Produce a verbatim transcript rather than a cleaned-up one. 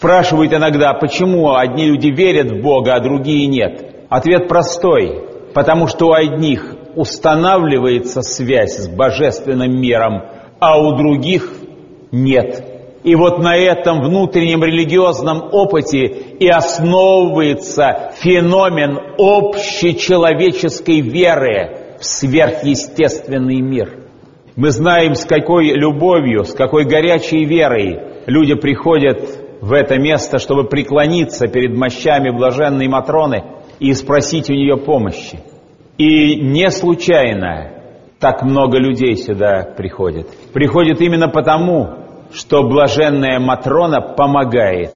Спрашивают иногда, почему одни люди верят в Бога, а другие нет. Ответ простой. Потому что у одних устанавливается связь с божественным миром, а у других нет. И вот на этом внутреннем религиозном опыте и основывается феномен общечеловеческой веры в сверхъестественный мир. Мы знаем, с какой любовью, с какой горячей верой люди приходят в это место, чтобы преклониться перед мощами блаженной Матроны и спросить у нее помощи. И не случайно так много людей сюда приходит. Приходит именно потому, что блаженная Матрона помогает.